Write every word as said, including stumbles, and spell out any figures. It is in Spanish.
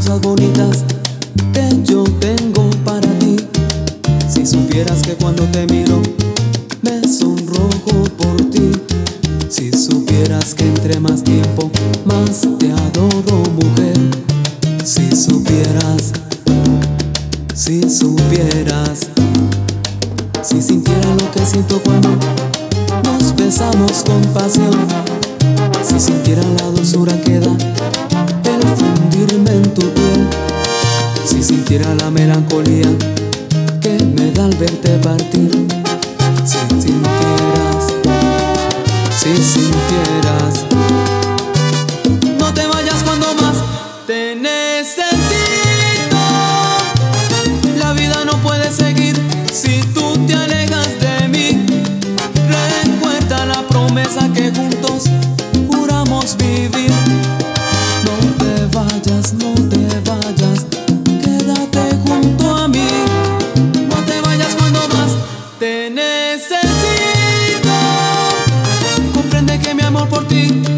cosas bonitas que yo tengo para ti. Si supieras que cuando te miro me sonrojo por ti. Si supieras que entre más tiempo más te adoro, mujer. Si supieras, si supieras, si sintiera lo que siento cuando nos besamos con pasión. Si sintiera la dulzura que da el fundirme en tu piel. Si sintiera la melancolía que me da al verte partir. Si sintieras, si sintieras, no te vayas cuando más te necesito. La vida no puede seguir si tú te alejas de mí. Recuerda la promesa que juntos juramos vivir. No te vayas, no te vayas, quédate junto a mí. No te vayas cuando más te necesito. Comprende que mi amor por ti